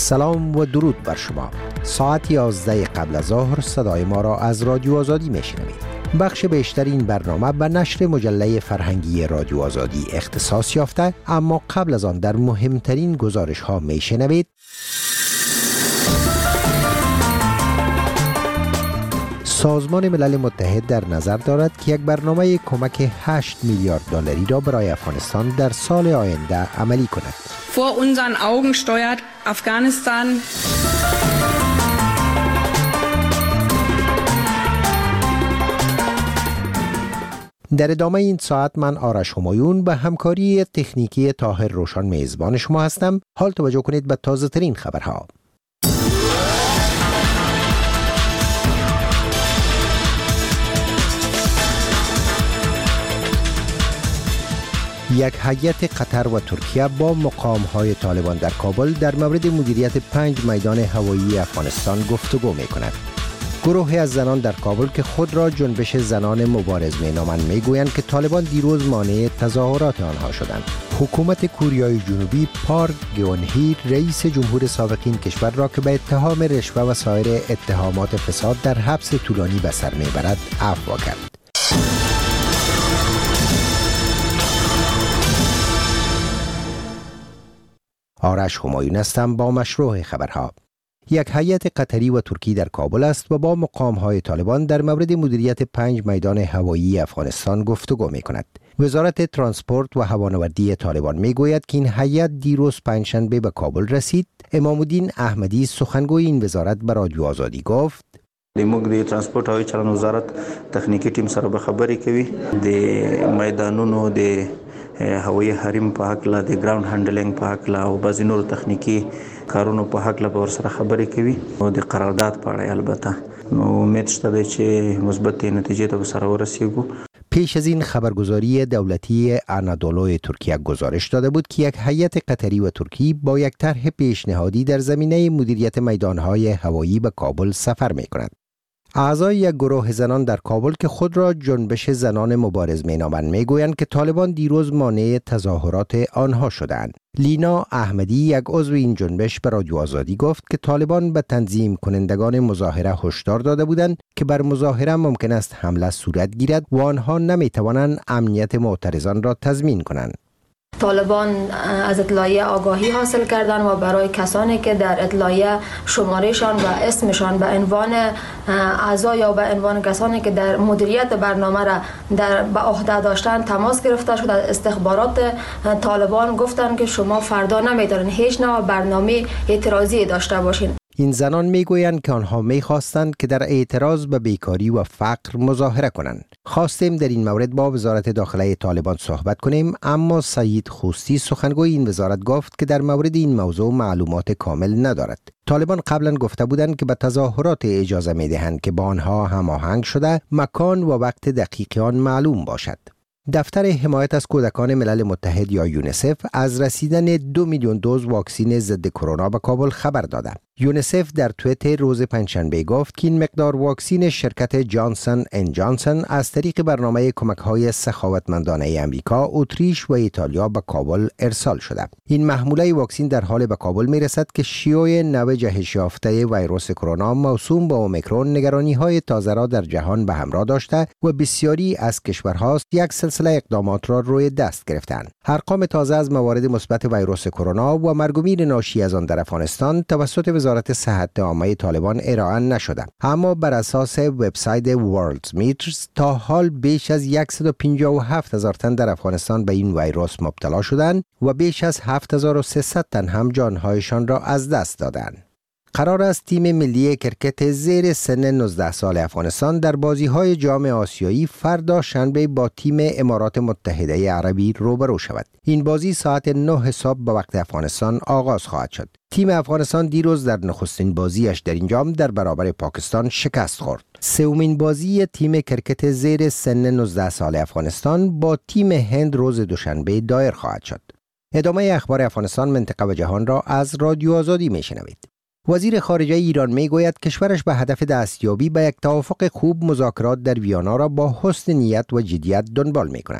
سلام و درود بر شما. ساعت 11 قبل از ظهر صدای ما را از رادیو آزادی میشنوید. بخش بیشتر این برنامه به نشر مجله فرهنگی رادیو آزادی اختصاص یافته، اما قبل از آن در مهمترین گزارش ها میشنوید. سازمان ملل متحد در نظر دارد که یک برنامه کمک 8 میلیارد دلاری را برای افغانستان در سال آینده عملی کند. Vor unseren Augen steuert Afghanistan. در ادامه این ساعت من آرش همایون به همکاری تکنیکی طاهر روشن میزبان شما هستم. حال توجه کنید به تازه ترین خبرها. یک هیئت قطر و ترکیه با مقام‌های طالبان در کابل در مورد مدیریت 5 میدان هوایی افغانستان گفتگو می‌کند. گروهی از زنان در کابل که خود را جنبش زنان مبارز می‌نامند می‌گویند که طالبان دیروز مانع تظاهرات آنها شدند. حکومت کوریای جنوبی پارک گیون-هی رئیس جمهور سابق این کشور را که به اتهام رشوه و سایر اتهامات فساد در حبس طولانی به سر می‌برد عفو کرد. آرش همایون هستم با مشروع خبرها. یک هیئت قطری و ترکی در کابل است و با مقام‌های طالبان در مورد مدیریت 5 میدان هوایی افغانستان گفتگو می‌کند. وزارت ترانسپورت و هوانوردی طالبان می‌گوید که این هیئت دیروز پنجشنبه به کابل رسید. امام الدین احمدی سخنگوی این وزارت به رادیو آزادی گفت: موږ د ترانسپورت او چلن وزارت تخنیکی ټیم سره به خبرې کوي د میدانونو د هوایی حریم په حق لا د ګراوند هانډلینګ په حق لا او بعضی نور تخنیکی کارونو په حق لا ور سره خبرې کوي او د قرارداد په اړه البته نو امید شته چې مثبت نتیجه ته سره ورسیږو. پیش از این خبرگزاری دولتی آنادولو ترکیه گزارش داده بود که یک هیئت قطری و ترکی با یک طرح پیشنهادی در زمینه مدیریت میدانهای هوایی به کابل سفر می‌کند. اعضای یک گروه زنان در کابل که خود را جنبش زنان مبارز مینامند میگویند که طالبان دیروز مانع تظاهرات آنها شدند. لینا احمدی یک عضو این جنبش به رادیو آزادی گفت که طالبان به تنظیم کنندگان مظاهره هشدار داده بودند که بر مظاهره ممکن است حمله صورت گیرد و آنها نمیتوانند امنیت معترضان را تضمین کنند. طالبان از اطلاعیه آگاهی حاصل کردن و برای کسانی که در اطلاعیه شمارهشان و اسمشان به عنوان اعضا یا به عنوان کسانی که در مدیریت برنامه را به عهده داشتن تماس گرفته شد. از استخبارات طالبان گفتند که شما فردا نمیتونید هیچ نوع برنامه اعتراضی داشته باشین. این زنان میگویند که آنها میخواستند که در اعتراض به بیکاری و فقر مظاهره کنند. خواستیم در این مورد با وزارت داخله طالبان صحبت کنیم، اما سعید خوستی سخنگوی این وزارت گفت که در مورد این موضوع معلومات کامل ندارد. طالبان قبلا گفته بودند که به تظاهرات اجازه میدهند که با آنها هماهنگ شده مکان و وقت دقیق آن معلوم باشد. دفتر حمایت از کودکان ملل متحد یا یونیسف از رسیدن 2 میلیون دوز واکسن ضد کرونا به کابل خبر داده. یونیسف در توییتر روز پنجشنبه گفت که این مقدار واکسن شرکت جانسن اند جانسن از طریق برنامه کمک‌های سخاوتمندانه آمریکا، اتریش و ایتالیا به کابل ارسال شده. این محموله واکسن در حال به کابل میرسد که شیوع نو جهش یافته ویروس کرونا موسوم به اومیکرون نگرانی‌های تازه را در جهان به همراه داشته و بسیاری از کشورها یک سلسله اقدامات را روی دست گرفتند. ارقام تازه از موارد مثبت ویروس کرونا و مرگ و میر ناشی از آن در افغانستان توسط وزارت صحت عامه طالبان ارائه نشده، اما بر اساس وبسایت ورلد میترز تا حال بیش از 157,000 تن در افغانستان به این ویروس مبتلا شدند و بیش از 7,300 تن هم جانهایشان را از دست دادند. قرار است تیم ملی کرکت زیر سن 19 سال افغانستان در بازی‌های جام آسیایی فردا شنبه با تیم امارات متحده عربی روبرو شود. این بازی ساعت 9 صبح به وقت افغانستان آغاز خواهد شد. تیم افغانستان دیروز در نخستین بازیش در این جام در برابر پاکستان شکست خورد. سومین بازی تیم کرکت زیر سن 19 سال افغانستان با تیم هند روز دوشنبه دایر خواهد شد. ادامه اخبار افغانستان، منطقه و جهان را از رادیو آزادی میشنوید. وزیر خارجه ایران میگوید کشورش به هدف دستیابی به یک توافق خوب مذاکرات در ویانا را با حسن نیت و جدیت دنبال میکند.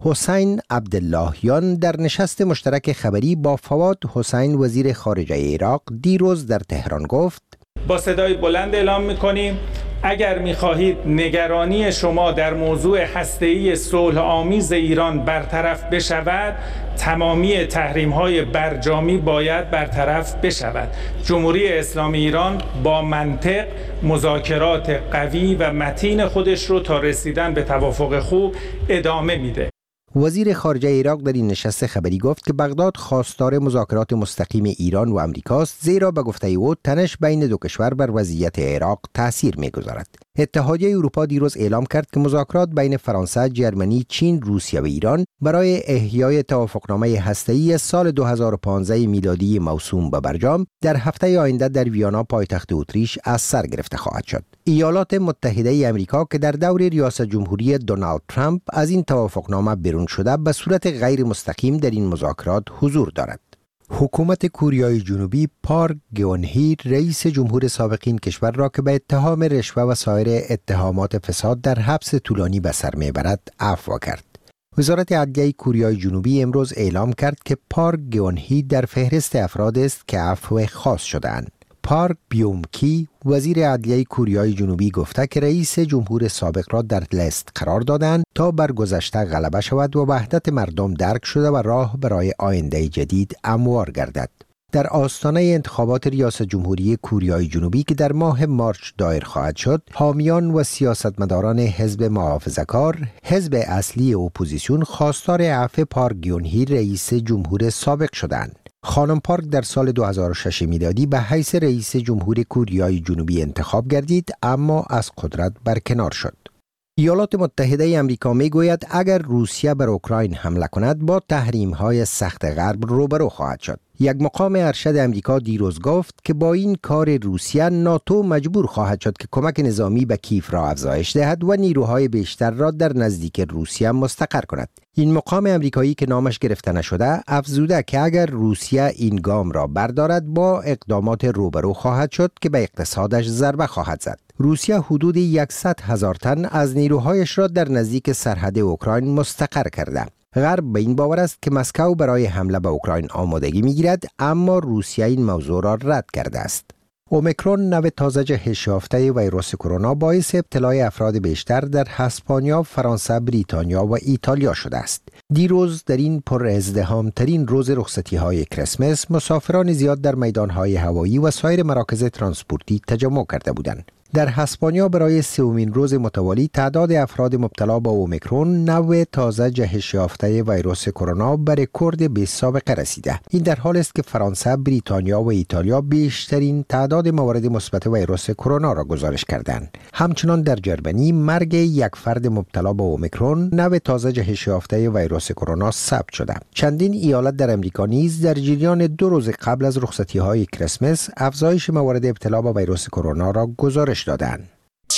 حسین عبداللهیان در نشست مشترک خبری با فواد حسین وزیر خارجه عراق دیروز در تهران گفت: با صدای بلند اعلام می‌کنیم اگر می‌خواهید نگرانی شما در موضوع هسته‌ای صلح‌آمیز ایران برطرف بشود، تمامی تحریم‌های برجامی باید برطرف بشود. جمهوری اسلامی ایران با منطق مذاکرات قوی و متین خودش رو تا رسیدن به توافق خوب ادامه میده. وزیر خارجه عراق در این نشست خبری گفت که بغداد خواستار مذاکرات مستقیم ایران و امریکاست، زیرا به گفته او تنش بین دو کشور بر وضعیت عراق تأثیر می‌گذارد. اتحادیه اروپا دیروز اعلام کرد که مذاکرات بین فرانسه، جرمنی، چین، روسیه و ایران برای احیای توافقنامه هسته‌ای سال 2015 میلادی موسوم به برجام در هفته آینده در ویانا پایتخت اتریش از سر گرفته خواهد شد. ایالات متحده آمریکا که در دور ریاست جمهوری دونالد ترامپ از این توافقنامه بیرون شده، به صورت غیر مستقیم در این مذاکرات حضور دارد. حکومت کوریای جنوبی پارک گئون-هی رئیس جمهور سابق این کشور را که به اتهام رشوه و سایر اتهامات فساد در حبس طولانی به سر میبرد عفو کرد. وزارت عدلیه کوریای جنوبی امروز اعلام کرد که پارک گئون-هی در فهرست افراد است که عفو خاص شده‌اند. پارک بیوم-کی وزیر عدلیه کوریای جنوبی گفته که رئیس جمهور سابق را در لیست قرار دادند تا بر گذشته غلبه شود و وحدت مردم درک شده و راه برای آینده جدید هموار گردد. در آستانه انتخابات ریاست جمهوری کوریای جنوبی که در ماه مارچ دایر خواهد شد، حامیان و سیاستمداران حزب محافظه‌کار، حزب اصلی اپوزیسیون، خواستار عفو پارک گئون-هی رئیس جمهور سابق شدند. خانم پارک در سال 2006 میلادی به حیث رئیس جمهور کوریای جنوبی انتخاب گردید، اما از قدرت برکنار شد. ایالات متحده آمریکا میگوید اگر روسیه بر اوکراین حمله کند با تحریم‌های سخت غرب روبرو خواهد شد. یک مقام ارشد آمریکا دیروز گفت که با این کار روسیه ناتو مجبور خواهد شد که کمک نظامی به کیف را افزایش دهد و نیروهای بیشتر را در نزدیک روسیه مستقر کند. این مقام آمریکایی که نامش گرفته نشده افزوده که اگر روسیه این گام را بردارد با اقدامات روبرو خواهد شد که به اقتصادش ضربه خواهد زد. روسیه حدود 100,000 تن از نیروهایش را در نزدیک سرحد اوکراین مستقر کرده. غرب به این باور است که مسکو برای حمله به اوکراین آمادگی می‌گیرد، اما روسیه این موضوع را رد کرده است. اومیکرون نوع تازه جهش یافته ویروس کرونا باعث ابتلای افراد بیشتر در اسپانیا، فرانسه، بریتانیا و ایتالیا شده است. دیروز در این پر ازدحام ترین روز رخصتی‌های کریسمس، مسافران زیاد در میدان‌های هوایی و سایر مراکز ترانسپورتی تجمع کرده بودند. در اسپانیا برای سومین روز متوالی تعداد افراد مبتلا به اومیکرون نوع تازه جهش یافته ویروس کرونا به رکورد بی سابقه رسیده. این در حال است که فرانسه، بریتانیا و ایتالیا بیشترین تعداد موارد مثبت ویروس کرونا را گزارش کردند. همچنان در جرمنی مرگ یک فرد مبتلا به اومیکرون نوع تازه جهش یافته ویروس کرونا ثبت شده. چندین ایالت در امریکا نیز در جریان 2 روز قبل از رخصتی‌های کریسمس افزایش موارد ابتلا به ویروس کرونا را گزارش دادند.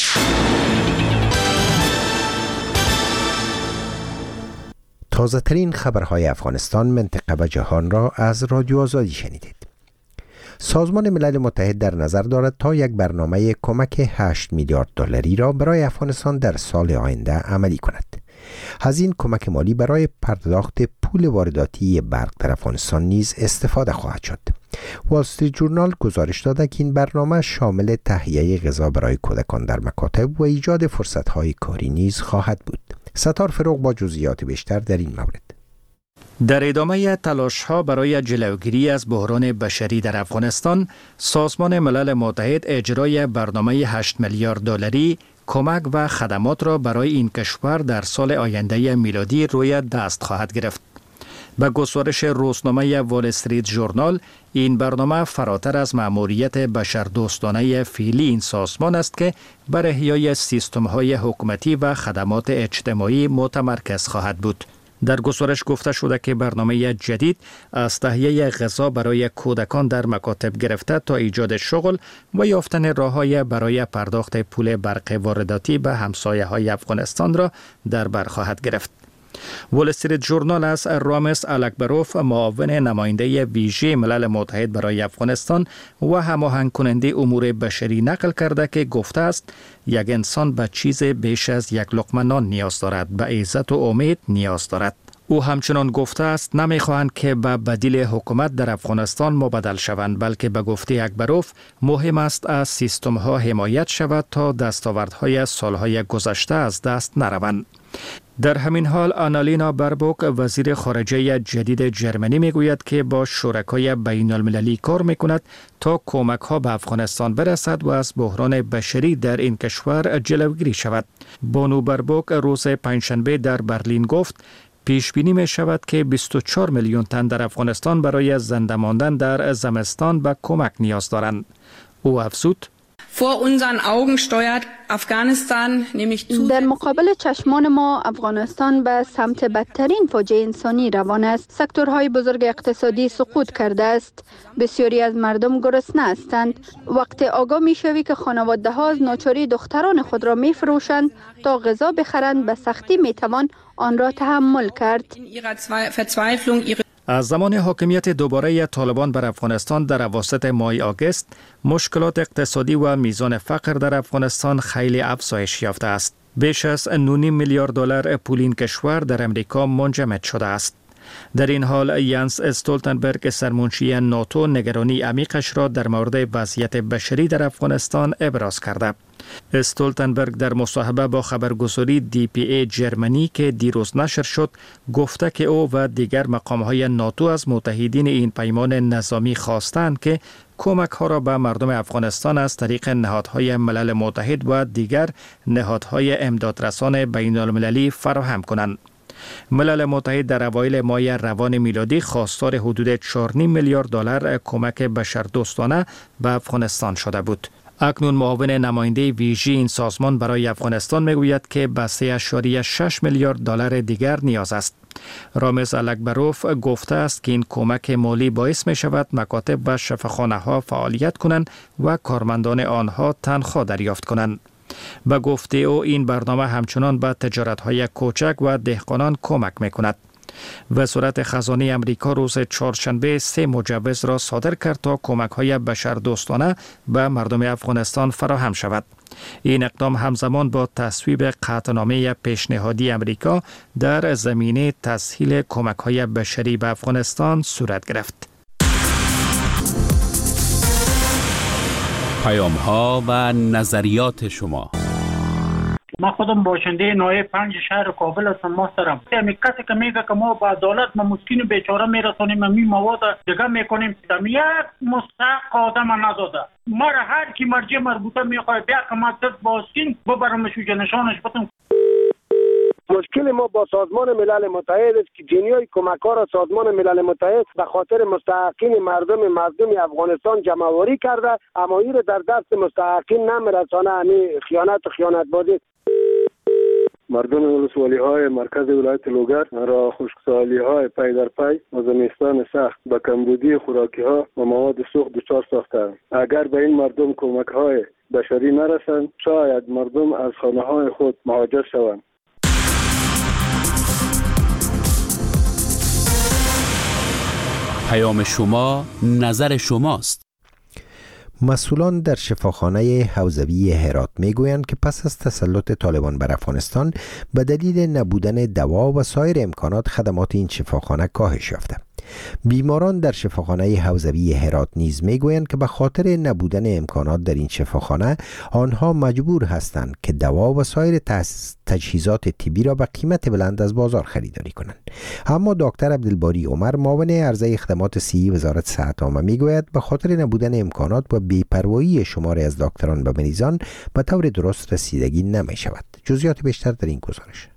تازه ترین خبرهای افغانستان، منطقه و جهان را از رادیو آزادی شنیدید. سازمان ملل متحد در نظر دارد تا یک برنامه کمک 8 میلیارد دلاری را برای افغانستان در سال آینده عملی کند. از این کمک مالی برای پرداخت پول وارداتی برق در افغانستان نیز استفاده خواهد شد. وال استریت ژورنال گزارش داده که این برنامه شامل تهیه غذا برای کودکان در مکاتب و ایجاد فرصت‌های کاری نیز خواهد بود. ستار فروغ با جزئیات بیشتر در این مورد. در ادامه تلاش‌ها برای جلوگیری از بحران بشری در افغانستان، سازمان ملل متحد اجرای برنامه 8 میلیارد دلاری کمک و خدمات را برای این کشور در سال آینده میلادی روی دست خواهد گرفت. به گزارش روزنامه وال استریت ژورنال، این برنامه فراتر از مأموریت بشردوستانه فعلی این سازمان است که بر احیای سیستم‌های حکومتی و خدمات اجتماعی متمرکز خواهد بود. در گزارش گفته شده که برنامه جدید از تهیه غذا برای کودکان در مکاتب گرفته تا ایجاد شغل و یافتن راه‌های برای پرداخت پول برق وارداتی به همسایه‌های افغانستان را در بر خواهد گرفت. وال استریت ژورنال از رامز الکبروف، معاون نماینده ویژه ملل متحد برای افغانستان و هماهنگ کننده امور بشری نقل کرده که گفته است یک انسان به چیز بیش از یک لقمه نان نیاز دارد، به عزت و امید نیاز دارد. او همچنان گفته است نمیخواهند که به بدیل حکومت در افغانستان مبدل شوند، بلکه به گفته اکبروف مهم است از سیستم ها حمایت شود تا دستاوردهای سالهای گذشته از دست نروند. در همین حال آنالینا بربوک، وزیر خارجه جدید جرمنی، میگوید که با شرکای بین المللی کار میکند تا کمک ها به افغانستان برسد و از بحران بشری در این کشور جلوگیری شود. بانو بربوک روز پنجشنبه در برلین گفت پیش بینی می شود که 24 میلیون تن در افغانستان برای زنده ماندن در زمستان به کمک نیاز دارند. او افزود: در مقابل چشمان ما افغانستان به سمت بدترین فاجعه انسانی روان است. سکتورهای بزرگ اقتصادی سقوط کرده است. بسیاری از مردم گرسنه هستند. وقتی آگاه می شوی که خانواده ها از ناچاری دختران خود را می فروشند تا غذا بخرند، به سختی می توان آن را تحمل کرد. از زمان حاکمیت دوباره طالبان بر افغانستان در اواسط ماه آگوست، مشکلات اقتصادی و میزان فقر در افغانستان خیلی افزایش یافته است. بیش از 9.5 میلیارد دلار پول این کشور در امریکا منجمد شده است. در این حال یانس استولتنبرگ، سرمنشی ناتو، نگرانی عمیقش را در مورد وضعیت بشری در افغانستان ابراز کرده. استولتنبرگ در مصاحبه با خبرگزاری DPA جرمنی که دیروز نشر شد گفته که او و دیگر مقام‌های ناتو از متحدین این پیمان نظامی خواستند که کمک ها را به مردم افغانستان از طریق نهادهای ملل متحد و دیگر نهادهای امدادرسان بین المللی فراهم کنند. ملل متحد در اوایل ماه روان میلادی خواستار حدود 4.5 میلیارد دلار کمک بشردوستانه به افغانستان شده بود. اکنون معاون نماینده ویژه این سازمان برای افغانستان میگوید که به 3.6 میلیارد دلار دیگر نیاز است. رامز الکبروف گفته است که این کمک مالی باعث می شود مکاتب و شفاخانه ها فعالیت کنند و کارمندان آنها تنخواه دریافت کنند. به گفته او این برنامه همچنان به تجارت‌های کوچک و دهقانان کمک می‌کند. وزارت خزانه امریکا روز چهارشنبه 3 مجوز را صادر کرد تا کمک‌های بشردوستانه به مردم افغانستان فراهم شود. این اقدام همزمان با تصویب قطعنامه پیشنهادی امریکا در زمینه تسهیل کمک‌های بشری به افغانستان صورت گرفت. پیام‌ها و نظریات شما. ما خودم باشنده نایب 5 شهر کابل هستم محترم. همین کسی که میگه که ما با عدالت ما مسکین بیچاره میرسونیم، می مواد جگه میکنیم، یک مستحق آدم نداده. ما را هر کی مرجع مربوطه میخواد بیا که ما دست باسکین ببرمش و نشانش بدم. مشکل ما با سازمان ملل متحد است که جنیای کمک‌ها را سازمان ملل متحد به خاطر مستحقین مردم افغانستان جمع‌آوری کرده، اما این در دست مستحقین نمیرسانه. همین خیانت بازی. مردم ولسوالی‌های مرکز ولایت لوگر را خشکسالی‌های پی در پی و زمستان سخت به کمبودی خوراکی‌ها و مواد سوخت دچار ساختند. اگر به این مردم کمک‌های بشری نرسند، شاید مردم از خانه‌های خود مهاجر شوند. پیام شما، نظر شماست. مسئولان در شفاخانه حوزوی هرات میگویند که پس از تسلط طالبان بر افغانستان به دلیل نبودن دوا و سایر امکانات خدمات این شفاخانه کاهش یافته. بیماران در شفاخانه حوزوی هرات نیز میگویند که به خاطر نبودن امکانات در این شفاخانه آنها مجبور هستند که دوا و سایر تجهیزات طبی را به قیمت بلند از بازار خریداری کنند. اما دکتر عبدالباری عمر، معاون عرضه خدمات صحی وزارت صحت عامه، میگوید به خاطر نبودن امکانات و بی‌پروایی شماری از دکتران به مریضان به طور درست رسیدگی نمی شود. جزئیات بیشتر در این گزارش.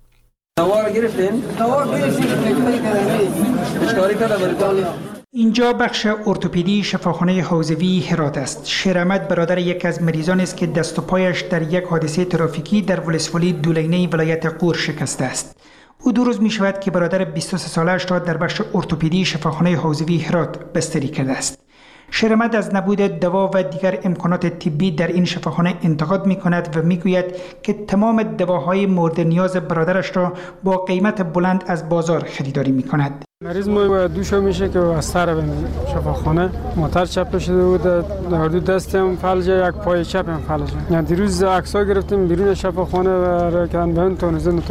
اینجا بخش ارتوپدی شفاخانه حوزوی هرات است. شیراحمد برادر یک از مریضان است که دست و پایش در یک حادثه ترافیکی در ولسوالی دولینه ولایت غور شکسته است. او 2 روز می شود که برادر 23 سالش را در بخش ارتوپدی شفاخانه حوزوی هرات بستری کرده است. شرمد از نبود دوا و دیگر امکانات طبی در این شفاخانه انتقاد می کند و می گوید که تمام دواهای مورد نیاز برادرش را با قیمت بلند از بازار خریداری می کند. مریض ما دوشو میشه که از سر به شفاخانه موتور چپ شده بود، در دو دستم فلجه، یک پای چپم فلجه. یعنی دیروز عکس‌ها گرفتیم بیرون شفاخانه و کردن به اون تونزن